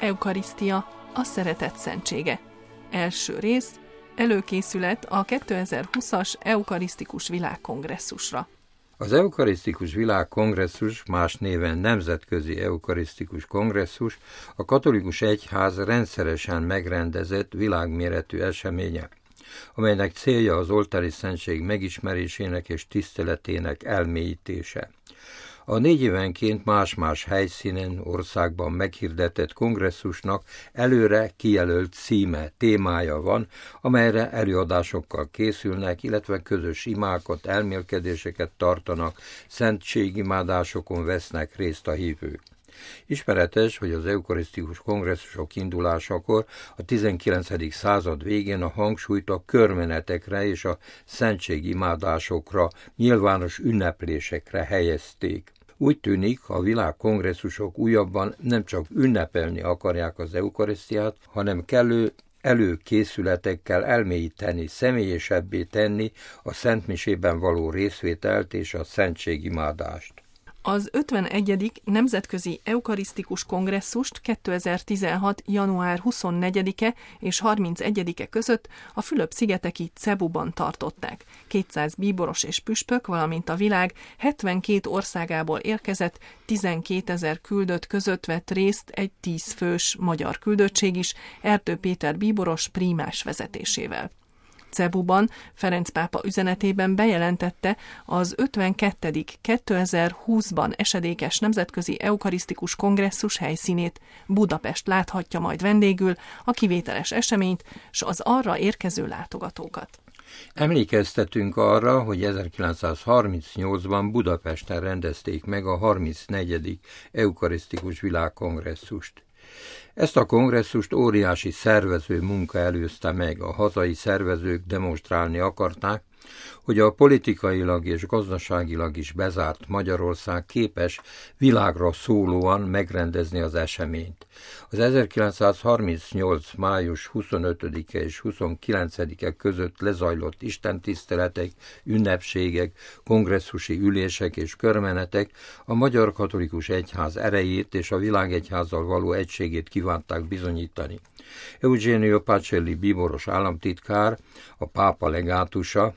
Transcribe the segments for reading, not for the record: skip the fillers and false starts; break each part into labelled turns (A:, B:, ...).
A: Eukarisztia, a szeretet szentsége. Első rész, előkészület a 2020-as Eukarisztikus Világkongresszusra.
B: Az Eukarisztikus Világkongresszus, más néven Nemzetközi Eukarisztikus Kongresszus, a katolikus egyház rendszeresen megrendezett világméretű eseménye, amelynek célja az oltári szentség megismerésének és tiszteletének elmélyítése. A 4 évenként más-más helyszínen, országban meghirdetett kongresszusnak előre kijelölt címe, témája van, amelyre előadásokkal készülnek, illetve közös imákat, elmélkedéseket tartanak, szentségimádásokon vesznek részt a hívők. Ismeretes, hogy az eukarisztikus kongresszusok indulásakor a 19. század végén a hangsúlyt a körmenetekre és a szentségimádásokra, nyilvános ünneplésekre helyezték. Úgy tűnik, a világkongresszusok újabban nem csak ünnepelni akarják az eukarisztiát, hanem kellő előkészületekkel elmélyíteni, személyesebbé tenni a szentmisében való részvételt és a szentségimádást.
A: Az 51. Nemzetközi Eukarisztikus Kongresszust 2016. január 24-e és 31-e között a Fülöp-szigeteki Cebuban tartották. 200 bíboros és püspök, valamint a világ 72 országából érkezett 12 000 küldött között vett részt egy 10 fős magyar küldöttség is, Erdő Péter bíboros prímás vezetésével. Cebuban Ferenc pápa üzenetében bejelentette az 52. 2020-ban esedékes Nemzetközi Eukarisztikus Kongresszus helyszínét. Budapest láthatja majd vendégül a kivételes eseményt s az arra érkező látogatókat.
B: Emlékeztetünk arra, hogy 1938-ban Budapesten rendezték meg a 34. Eukarisztikus Világkongresszust. Ezt a kongresszust óriási szervező munka előzte meg, a hazai szervezők demonstrálni akarták, hogy a politikailag és gazdaságilag is bezárt Magyarország képes világra szólóan megrendezni az eseményt. Az 1938. május 25-e és 29-e között lezajlott istentiszteletek, ünnepségek, kongresszusi ülések és körmenetek a Magyar Katolikus Egyház erejét és a világegyházzal való egységét kívánták bizonyítani. Eugenio Pacelli bíboros államtitkár, a pápa legátusa,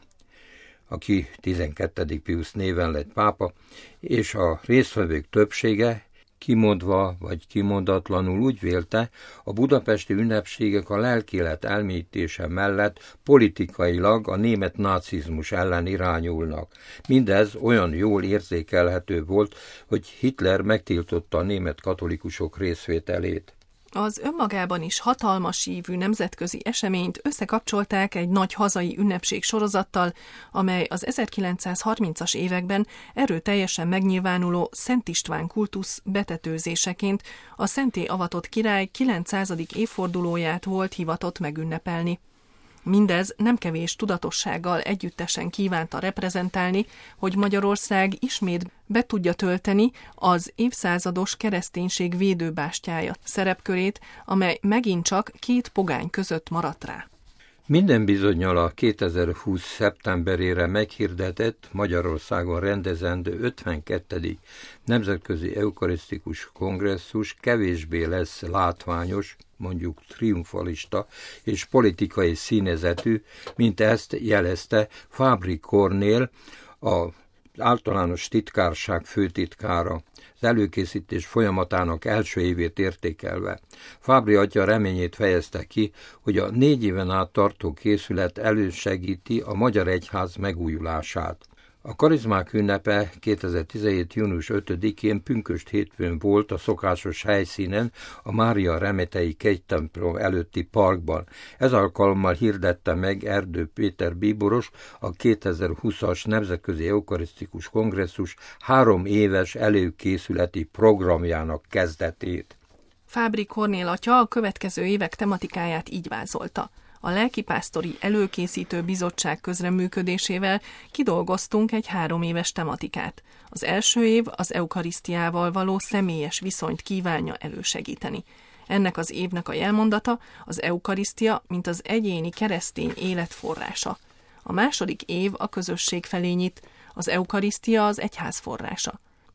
B: aki 12. Piusz néven lett pápa, és a résztvevők többsége, kimondva vagy kimondatlanul úgy vélte, a budapesti ünnepségek a lelkélet elmélyítése mellett politikailag a német nácizmus ellen irányulnak. Mindez olyan jól érzékelhető volt, hogy Hitler megtiltotta a német katolikusok részvételét.
A: Az önmagában is hatalmas ívű nemzetközi eseményt összekapcsolták egy nagy hazai ünnepség sorozattal, amely az 1930-as években erőteljesen megnyilvánuló Szent István kultusz betetőzéseként a szentté avatott király 900. évfordulóját volt hivatott megünnepelni. Mindez nem kevés tudatossággal együttesen kívánta reprezentálni, hogy Magyarország ismét be tudja tölteni az évszázados kereszténység védőbástyája szerepkörét, amely megint csak 2 pogány között maradt rá.
B: Minden bizonnyal a 2020. szeptemberére meghirdetett, Magyarországon rendezendő 52. Nemzetközi Eukarisztikus Kongresszus kevésbé lesz látványos, mondjuk triumfalista és politikai színezetű, mint ezt jelezte Fábry Kornél, az általános titkárság főtitkára, az előkészítés folyamatának első évét értékelve. Fábry atya reményét fejezte ki, hogy a 4 éven át tartó készület elősegíti a magyar egyház megújulását. A karizmák ünnepe 2017. június 5-én pünkösd hétfőn volt a szokásos helyszínen, a Mária Remetei kegytemplom előtti parkban. Ez alkalommal hirdette meg Erdő Péter bíboros a 2020-as Nemzetközi Eukarisztikus Kongresszus 3 éves előkészületi programjának kezdetét.
A: Fábry Kornél atya a következő évek tematikáját így vázolta. A lelkipásztori előkészítő bizottság közreműködésével kidolgoztunk egy 3 éves tematikát. Az első év az eukarisztiával való személyes viszonyt kívánja elősegíteni. Ennek az évnek a jelmondata az eukarisztia, mint az egyéni keresztény élet forrása. A második év a közösség felé nyit, az eukarisztia az egyház forrása.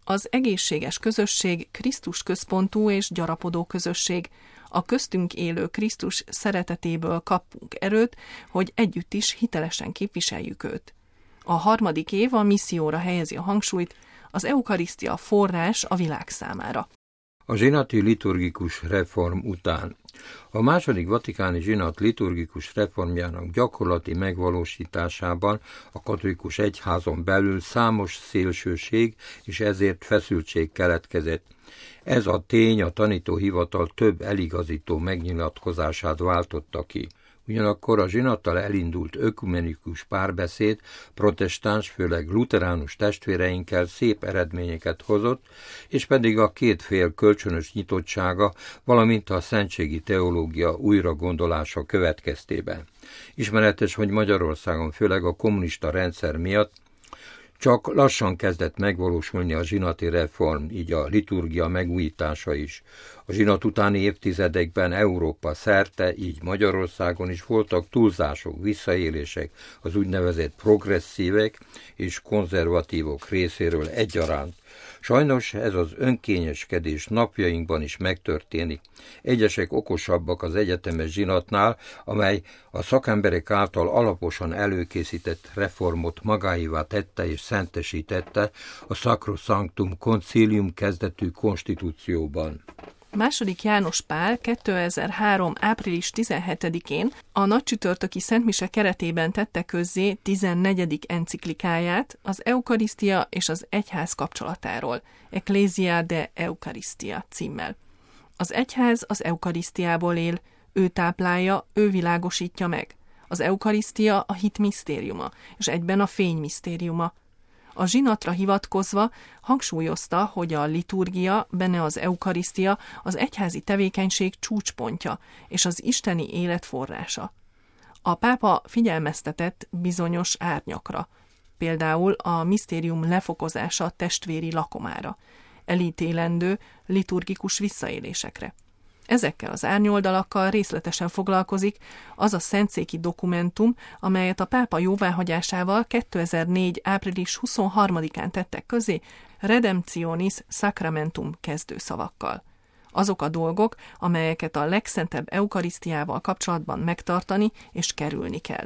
A: Az egészséges közösség Krisztus központú és gyarapodó közösség. A köztünk élő Krisztus szeretetéből kapunk erőt, hogy együtt is hitelesen képviseljük őt. A harmadik év a misszióra helyezi a hangsúlyt, az eukarisztia forrás a világ számára.
B: A zsinati liturgikus reform után. A második vatikáni zsinat liturgikus reformjának gyakorlati megvalósításában a katolikus egyházon belül számos szélsőség és ezért feszültség keletkezett. Ez a tény a tanítóhivatal több eligazító megnyilatkozását váltotta ki. Ugyanakkor a zsinattal elindult ökumenikus párbeszéd protestáns, főleg luteránus testvéreinkkel szép eredményeket hozott, és pedig a két fél kölcsönös nyitottsága, valamint a szentségi teológia újragondolása következtében. Ismeretes, hogy Magyarországon főleg a kommunista rendszer miatt csak lassan kezdett megvalósulni a zsinati reform, így a liturgia megújítása is. A zsinat utáni évtizedekben Európa szerte, így Magyarországon is voltak túlzások, visszaélések az úgynevezett progresszívek és konzervatívok részéről egyaránt. Sajnos ez az önkényeskedés napjainkban is megtörténik. Egyesek okosabbak az egyetemes zsinatnál, amely a szakemberek által alaposan előkészített reformot magáévá tette és szentesítette a Sacrosanctum Concilium kezdetű konstitúcióban.
A: II. János Pál 2003. április 17-én a nagycsütörtöki szentmise keretében tette közzé 14. enciklikáját az eukarisztia és az egyház kapcsolatáról, Ecclesia de Eucharistia címmel. Az egyház az eukarisztiából él, ő táplálja, ő világosítja meg. Az eukarisztia a hit misztériuma, és egyben a fény misztériuma. A zsinatra hivatkozva hangsúlyozta, hogy a liturgia, benne az eukarisztia az egyházi tevékenység csúcspontja és az isteni élet forrása. A pápa figyelmeztetett bizonyos árnyakra, például a misztérium lefokozása testvéri lakomára, elítélendő liturgikus visszaélésekre. Ezekkel az árnyoldalakkal részletesen foglalkozik az a szentszéki dokumentum, amelyet a pápa jóváhagyásával 2004. április 23-án tettek közé Redemptionis Sacramentum kezdőszavakkal. Azok a dolgok, amelyeket a legszentebb eukarisztiával kapcsolatban megtartani és kerülni kell.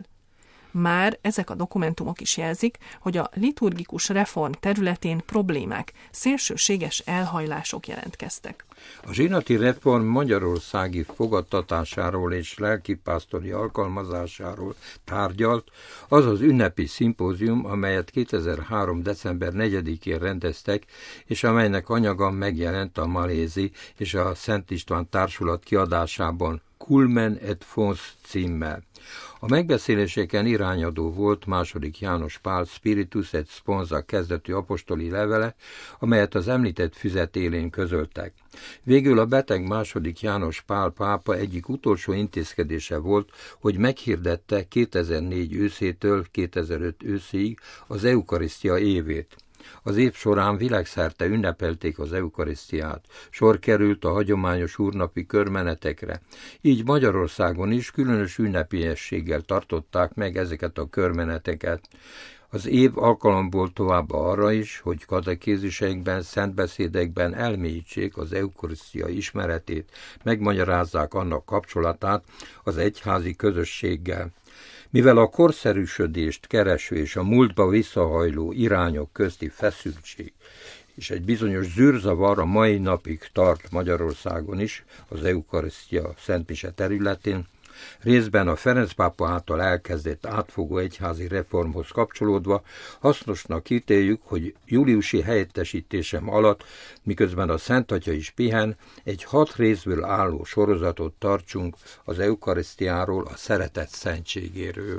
A: Már ezek a dokumentumok is jelzik, hogy a liturgikus reform területén problémák, szélsőséges elhajlások jelentkeztek.
B: A zsinati reform magyarországi fogadtatásáról és lelkipásztori alkalmazásáról tárgyalt az az ünnepi szimpózium, amelyet 2003. december 4-én rendeztek, és amelynek anyaga megjelent a Malézi és a Szent István Társulat kiadásában Culmen et Fons címmel. A megbeszéléseken irányadó volt II. János Pál Spiritus et Sponsa kezdetű apostoli levele, amelyet az említett füzet élén közöltek. Végül a beteg II. János Pál pápa egyik utolsó intézkedése volt, hogy meghirdette 2004 őszétől 2005 őszéig az eukarisztia évét. Az év során világszerte ünnepelték az eukarisztiát, sor került a hagyományos úrnapi körmenetekre, így Magyarországon is különös ünnepélyességgel tartották meg ezeket a körmeneteket. Az év alkalomból tovább arra is, hogy katekézisekben, szentbeszédekben elmélyítsék az eukarisztia ismeretét, megmagyarázzák annak kapcsolatát az egyházi közösséggel. Mivel a korszerűsödést kereső és a múltba visszahajló irányok közti feszültség és egy bizonyos zűrzavar a mai napig tart Magyarországon is az eukarisztia szentmise területén, részben a Ferenc pápa által elkezdett átfogó egyházi reformhoz kapcsolódva hasznosnak ítéljük, hogy júliusi helyettesítésem alatt, miközben a Szent Atya is pihen, egy 6 részből álló sorozatot tartsunk az eukarisztiáról, a szeretet szentségéről.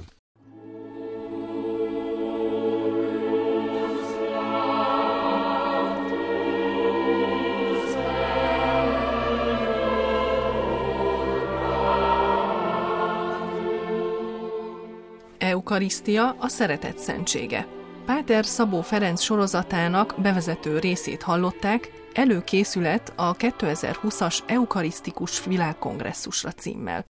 A: Eukarisztia a szeretet szentsége. Páter Szabó Ferenc sorozatának bevezető részét hallották, előkészület a 2020-as eukarisztikus világkongresszusra címmel.